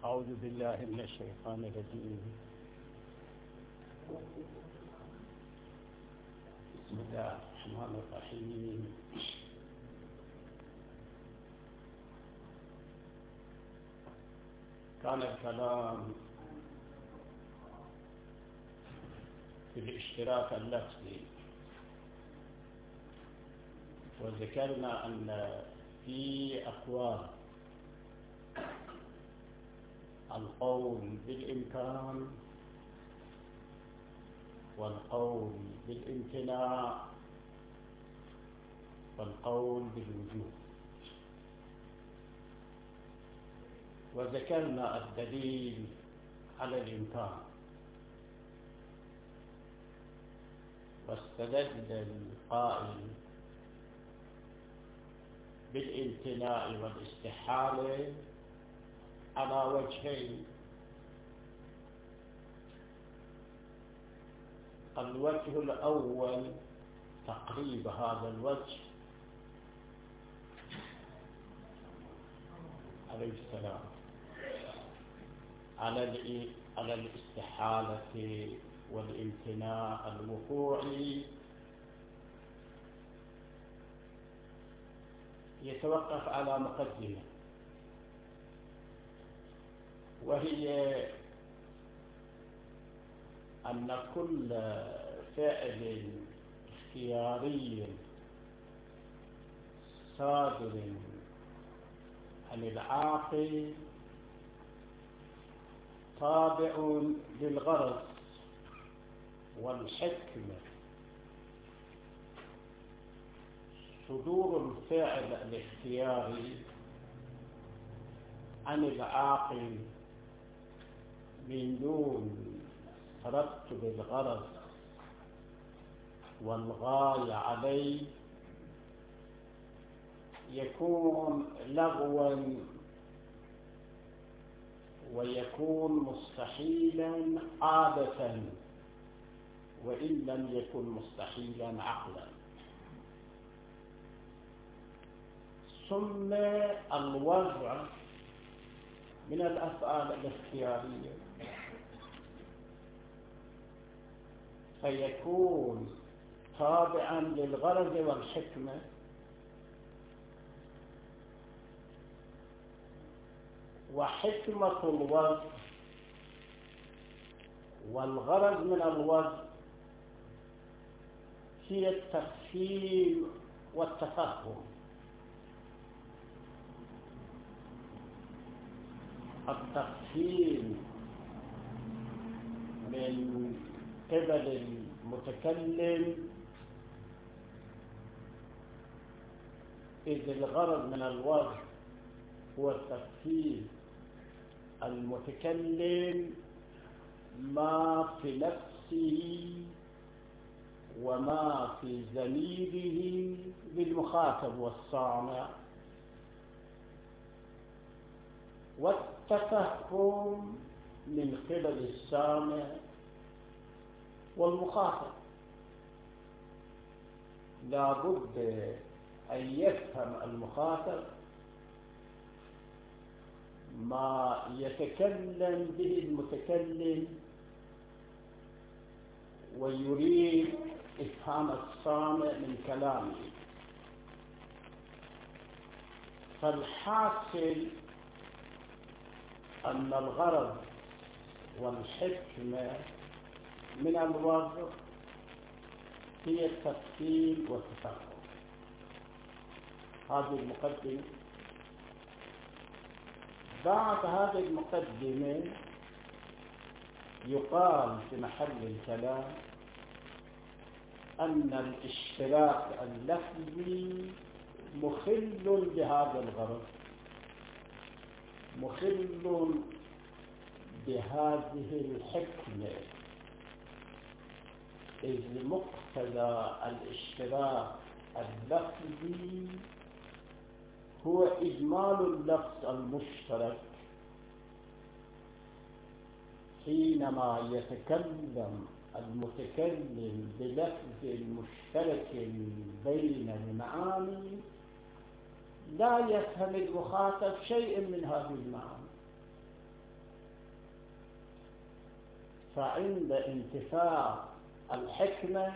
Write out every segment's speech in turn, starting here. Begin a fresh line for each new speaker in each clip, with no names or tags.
أعوذ بالله من الشيطان الرجيم. بسم الله الرحمن الرحيم. كان الكلام في الاشتراك اللفظي، وذكرنا أن في أقوال: القول بالإمكان، والقول بالامتناع، والقول بالوجوب. وذكرنا الدليل على الإمكان، واستدل القائل بالامتناع والاستحالة على وجهين: الوجه الأول تقريب هذا الوجه عليه السلام على الاستحالة والامتناع الوقوعي، يتوقف على مقدمة، وهي أن كل فعل اختياري صادر عن العاقل تابع للغرض والحكمة. صدور الفعل الاختياري عن العاقل من دون ترتب الغرض والغاية عليه يكون لغوا، ويكون مستحيلا عادة، وإن لم يكن مستحيلا عقلا. ثم الوضع من الأفعال الاختيارية، فيكون تابعا للغرض والحكمة، وحكمة الوضع والغرض من الوضع هي التفهيم والتفهم. التفهيم من قبل المتكلم، إذ الغرض من الوضع هو تفهيم المتكلم ما في نفسه وما في زميله للمخاطب والسامع، والتفهم من قبل السامع والمخاطب. لا بد أن يفهم المخاطب ما يتكلم به المتكلم، ويريد إفهام السامع من كلامه. فالحاصل أن الغرض والحكمة من الوضع هي التفصيل والتفهم. هذه المقدمة. بعد هذه المقدمة يقال في محل الكلام أن الاشتراك اللفظي مخل بهذا الغرض، مخل بهذه الحكمة، إذ مقتضى الاشتراك اللفظي هو إجمال اللفظ المشترك. حينما يتكلم المتكلم بلفظ مشترك بين المعاني لا يفهم المخاطب شيء من هذه المعاني، فعند انتفاء الحكمة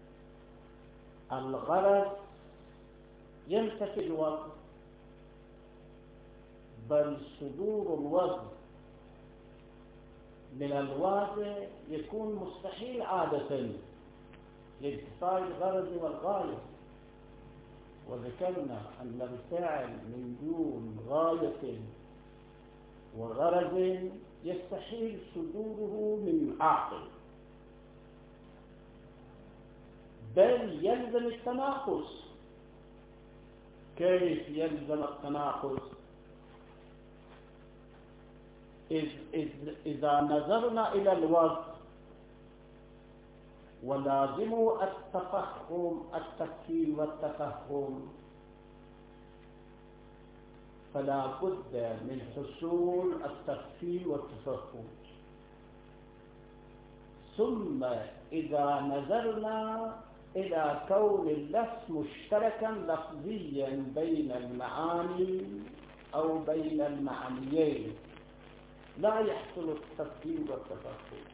الغرض ينتفي الوضع، بل صدور الوضع من الواضع يكون مستحيل عادة لانتفاء الغرض والغاية. وذكرنا أن الفعل من دون غاية وغرض يستحيل صدوره من عاقل، بل يلزم التناقص. كيف يلزم التناقص؟ إذا نظرنا إلى الوضع ولازمه التفكير والتفهم، فلا بد من حصول التفكير والتفهم. ثم إذا نظرنا إلى كون اللفظ مشتركا لفظيا بين المعاني أو بين المعنيين، لا يحصل التفكير والتفهم،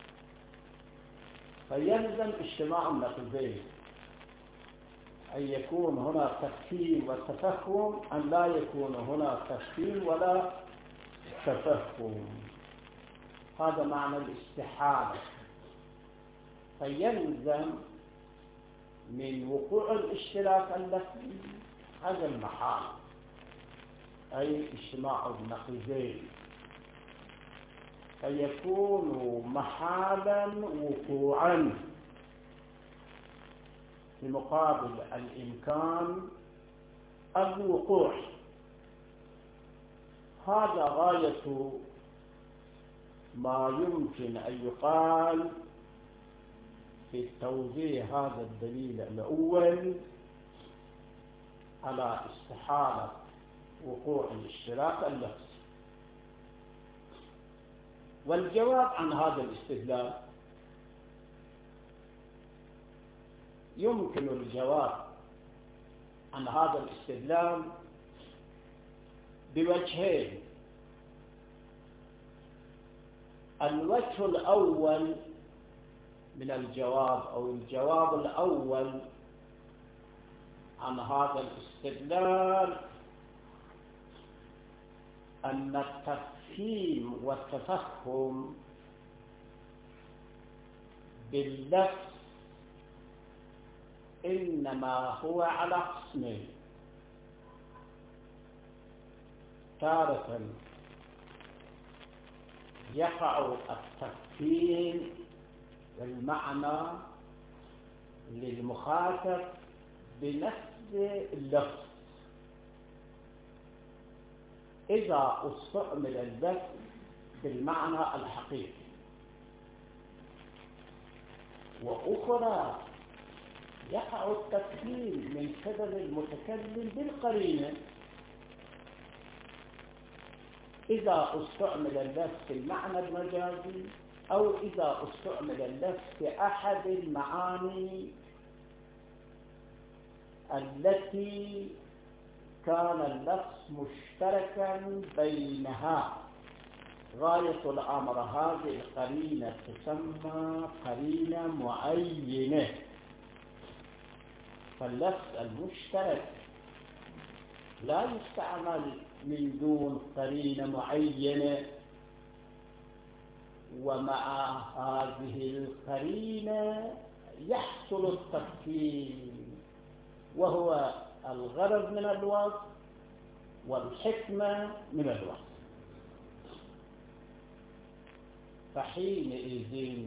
فيلزم اجتماع اللفظين، أن يكون هنا تفكير وتفهم، أن لا يكون هنا تفكير ولا تفهم. هذا معنى الاستحالة. فيلزم من وقوع الاشتراك اللفظي هذا المحال، أي اجتماع النقيضين، فيكون محالا وقوعا في مقابل الإمكان الوقوع. هذا غاية ما يمكن أن يقال في توضيح هذا الدليل الأول على استحالة وقوع الاشتراك اللفظي. والجواب عن هذا الاستدلال يمكن الجواب عن هذا الاستدلال بوجهين. الوجه الأول من الجواب، أو الجواب الأول عن هذا الاستدلال، أن التفهيم والتفهم باللفظ إنما هو على قسمين: تارة يقع التفهيم بالمعنى للمخاطب بنفس اللفظ إذا استعمل اللفظ بالمعنى الحقيقي، وأخرى يقع التفهيم من قبل المتكلم بالقرينة إذا استعمل اللفظ بالمعنى المجازي، أو إذا استعمل اللفظ بأحد المعاني التي كان اللفظ مشتركا بينها. غاية الأمر هذه القرينة تسمى قرينة معينة. فاللفظ المشترك لا يستعمل من دون قرينة معينة، ومع هذه القرينة يحصل التفهيم، وهو الغرض من الوصف والحكمة من الوصف. فحينئذ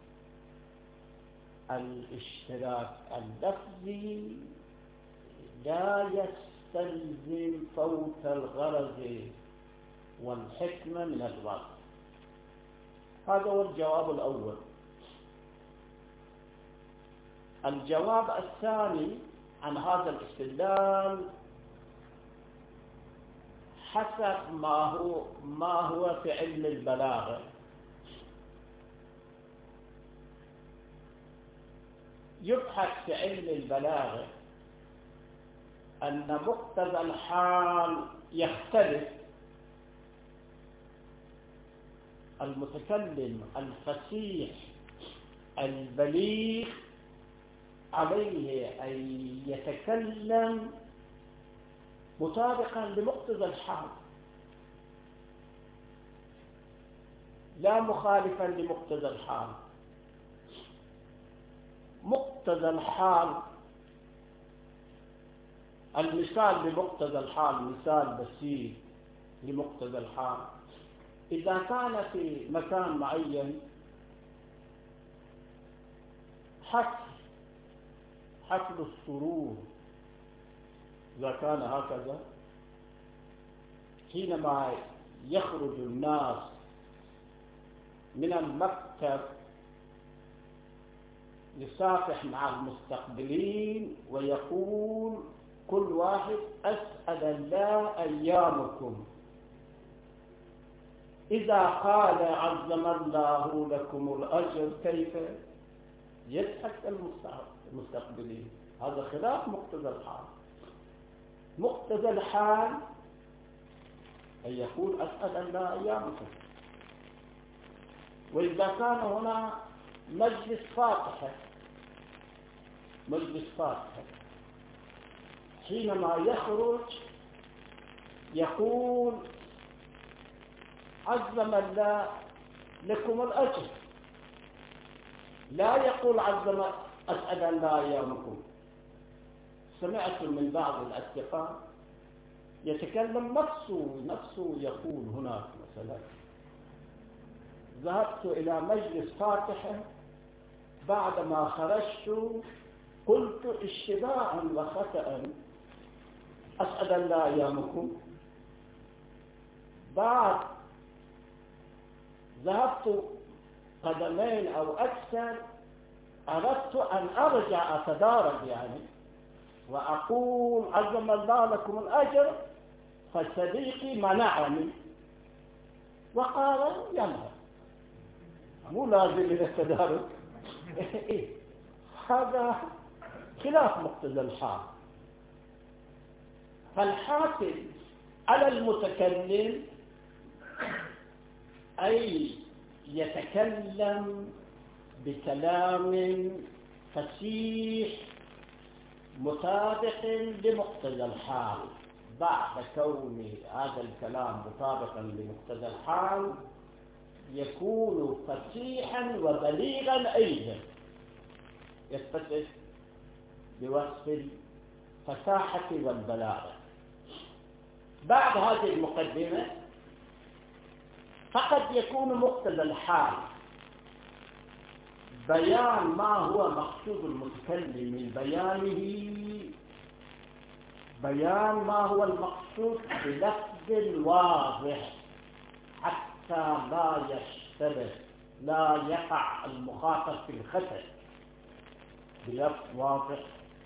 الاشتراك اللفظي لا يستلزم فوت الغرض والحكمة من الوصف. هذا هو الجواب الأول. الجواب الثاني عن هذا الاستدلال حسب ما هو في علم البلاغة. يبحث في علم البلاغة أن مقتضى الحال يختلف. المتكلم الفصيح البليغ عليه أن يتكلم مطابقا لمقتضى الحال لا مخالفا لمقتضى الحال. مقتضى الحال، المثال بمقتضى الحال مثال بسيط لمقتضى الحال. إذا كان في مكان معين حفل السرور، إذا كان هكذا حينما يخرج الناس من المكتب يصافح مع المستقبلين ويقول كل واحد أسعد الله أيامكم. إذا قال عظم الله لكم الأجر كيف يضحك المستقبلين؟ هذا خلاف مقتضى الحال. مقتضى الحال أن يقول أسعد الله أيامكم. وإذا كان هنا مجلس فاتحة حينما يخرج يقول عظم الله لكم الأجر، لا يقول عظم أسعد الله أيامكم. سمعت من بعض الأصدقاء يتكلم نفسه يقول هناك مثلا ذهبت إلى مجلس فاتحة بعدما خرجت قلت اشتباعا وخطأ أسعد الله أيامكم. بعد ذهبت قدمين أو أكثر أردت أن أرجع أتدارك وأقول عظم الله لكم الأجر، فصديقي منعني وقال ينهى مو لازم التدارك. هذا خلاف مقتضى الحال. فالحاكم على المتكلم أي يتكلم بكلام فصيح مطابق لمقتضى الحال. بعد كون هذا الكلام مطابقا لمقتضى الحال يكون فصيحا وبليغا أيضا، يتصف بوصف الفصاحة والبلاغة. بعد هذه المقدمة فقد يكون مقتضى الحال بيان ما هو مقصود المتكلم من بيانه، بيان ما هو المقصود بلفظ واضح حتى لا يشتبه، لا يقع المخاطب في الخطأ، بلفظ واضح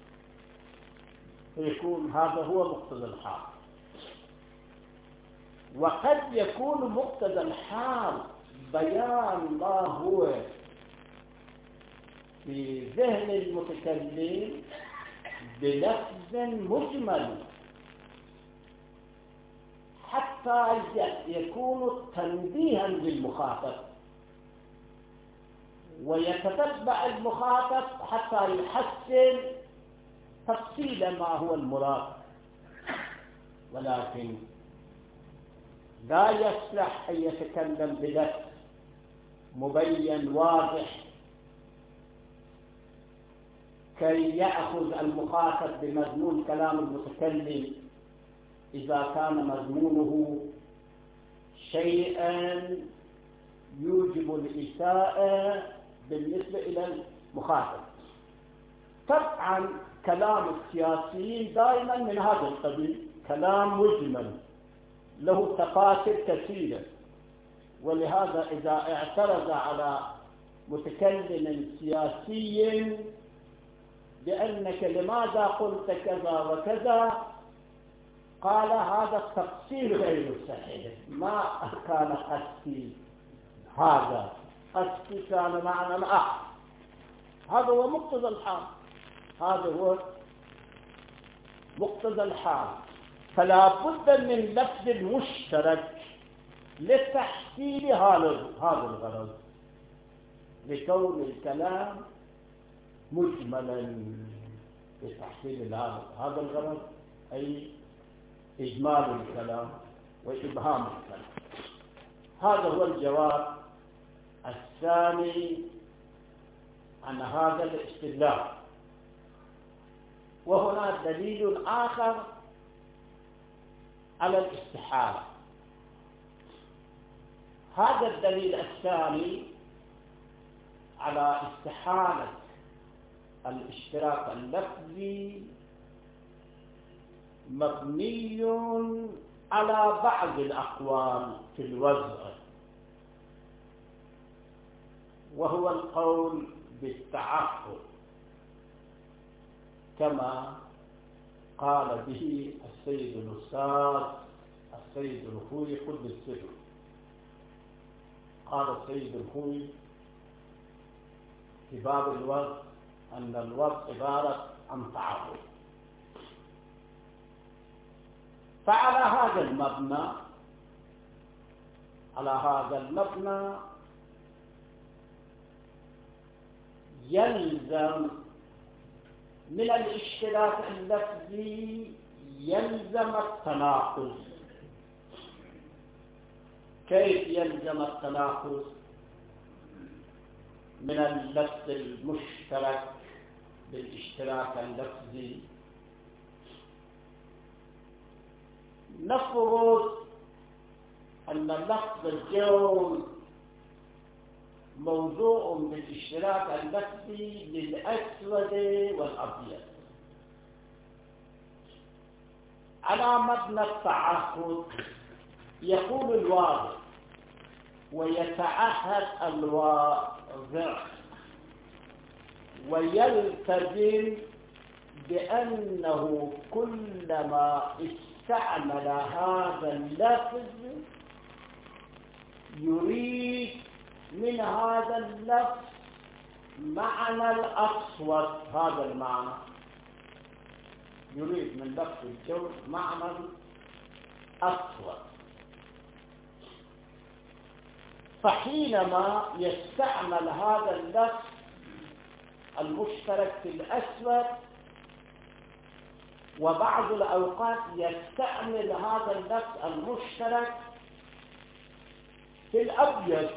فيكون هذا هو مقتضى الحال. وقد يكون مقتضى الحال بيان ما هو في ذهن المتكلم بلفظ مجمل حتى يكون تنبيها للمخاطب، ويتتبع المخاطب حتى يحسن تفصيل ما هو المراد. ولكن لا يصلح أن يتكلم بلفظ مبين واضح كي يأخذ المخاطب بمضمون كلام المتكلم إذا كان مضمونه شيئا يوجب الإساءة بالنسبة إلى المخاطب. طبعا كلام السياسيين دائما من هذا القبيل، كلام مجمل له تفاصيل كثيرة، ولهذا إذا اعترض على متكلم سياسي بأنك لماذا قلت كذا وكذا، قال هذا التفسير غير صحيح، ما كان قصدي هذا، قصدي كان معنى آخر. هذا هو مقتضى الحال، هذا هو مقتضى الحال. فلا بد من لفظ مشترك لتحصيل هذا الغرض، لكون الكلام مجملا لتحصيل هذا الغرض، أي إجمال الكلام وإبهام الكلام. هذا هو الجواب الثاني عن هذا الاستدلال. وهنا دليل آخر على الاستحالة. هذا الدليل الثاني على استحالة الاشتراك اللفظي مبني على بعض الأقوال في الوضع، وهو القول بالتعهد كما قال به السيد الأستاذ السيد الخوي قدس سره. قال السيد الخوي في باب الوضع أن الوضع عبارة عن تعهد. فعلى هذا المبنى يلزم من الاشتراك اللفظي يلزم التناقض. كيف يلزم التناقض من اللفظ المشترك بالاشتراك اللفظي؟ نفرض أن لفظ الجوز موضوع بالاشتراك اللفظي للأسود والأبيض على مبنى التعهد. يقول الواضع ويتعهد الواضع ويلتزم بأنه كلما استعمل هذا اللفظ يريد من هذا اللفظ معنى الأصوات. هذا المعنى يريد من لفظ الجوز معنى الأصوات. فحينما يستعمل هذا اللفظ المشترك في الأسود وبعض الأوقات يستعمل هذا اللفظ المشترك في الأبيض،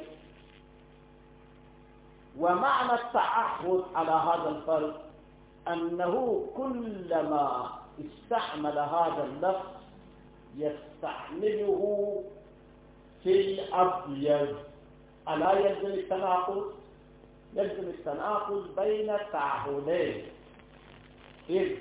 ومعنى التعهد على هذا الفرق أنه كلما استعمل هذا اللفظ يستعمله في الأبيض. ألا يلزم التناقض؟ يلزم التناقض بين التعهدين، إذ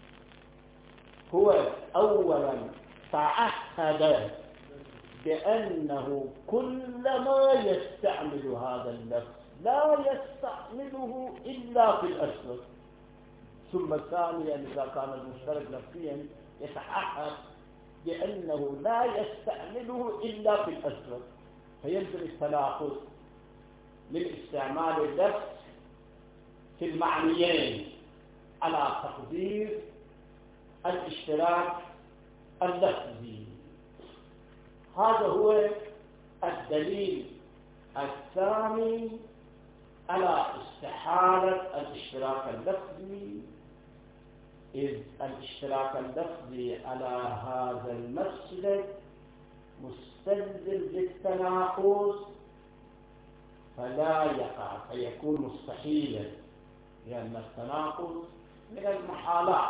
هو أولا تعهد بأنه كلما يستعمل هذا اللفظ لا يستعمله إلا في الأسود، ثم ثانيا إذا كان المشترك لفظيا يتعهد بأنه لا يستعمله إلا في الأسود، فيلزم التناقض من استعمال اللفظ في المعنيين على تقدير الاشتراك اللفظي. هذا هو الدليل الثاني على استحالة الاشتراك اللفظي، إذ الاشتراك اللفظي على هذا المسلك مستلزم للتناقض فلا يقع، فيكون مستحيلا، لأن التناقض من المحالات.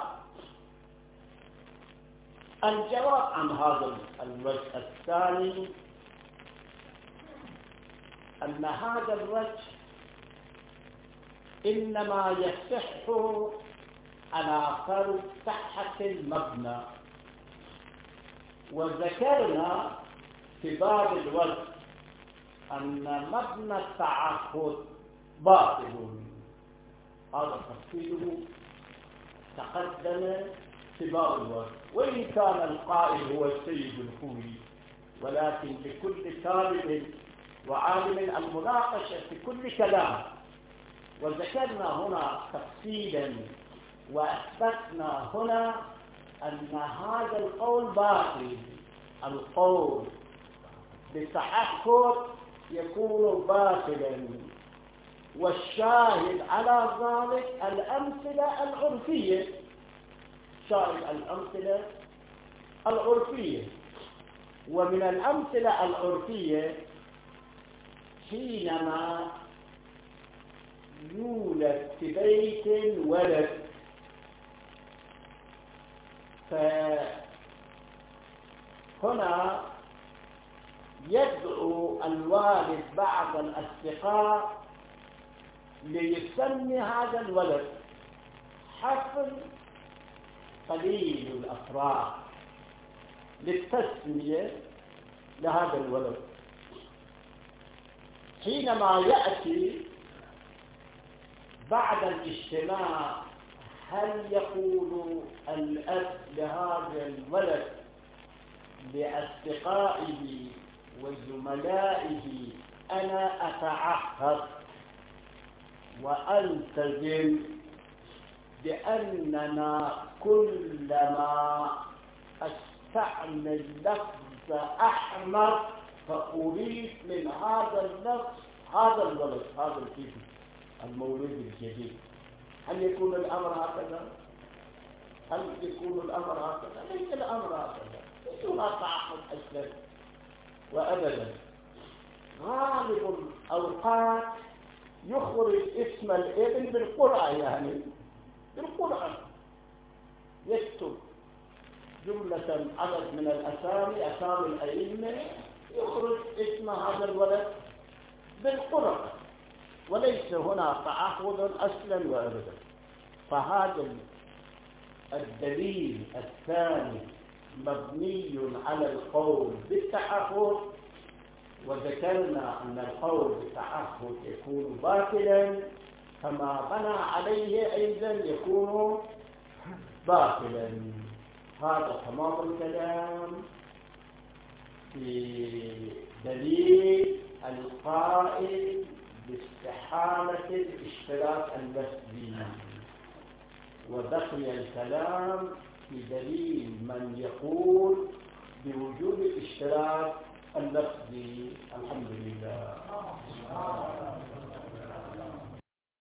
الجواب عن هذا الوجه الثاني أن هذا الوجه إنما يصح على فرض صحة المبنى، وذكرنا في باب الوجه أن مبنى التعهد باطل. هذا تفصيله تقدم في باب الوجه، وإن كان القائل هو السيد الخوي، ولكن لكل طالب وعالم المناقشة في كل كلام. وذكرنا هنا تفصيلا وأثبتنا هنا أن هذا القول باطل، القول بتعهد يكون باطلا. والشاهد على ذلك الأمثلة العرفية، شاهد الأمثلة العرفية. ومن الأمثلة العرفية حينما يولد في بيت ولد، فهنا يدعو الوالد بعض الأصدقاء ليسمي هذا الولد حفل قليل الأفراد للتسمية لهذا الولد. حينما يأتي بعد الاجتماع هل يقول الأب لهذا الولد لأصدقائه وزملائه أنا أتعهد وألتزم بأننا كلما أستعمل لفظ أحمر فأريد من هذا اللفظ هذا الولد، هذا الطفل المولود الجديد. هل يكون الأمر هكذا؟ هل يكون الأمر هكذا؟ ليس الأمر هكذا، ليس هناك تعهد أصلا وأبدا. غالب الأوقات يخرج اسم الابن بالقرعة، يعني بالقرعة يكتب جملة عدد من الأسامي، أسامي الأئمة، يخرج اسم هذا الولد بالقرعة، وليس هنا تعهد أصلا وأبدا. فهذا الدليل الثاني مبني على القول بالتعهد، وذكرنا أن القول بالتعهد يكون باطلا، فما بنى عليه أيضا يكون باطلا. هذا تمام الكلام في دليل القائل باستحالة الاشتراك اللفظي. وبقي الكلام في دليل من يقول بوجود الاشتراك اللفظي. الحمد لله.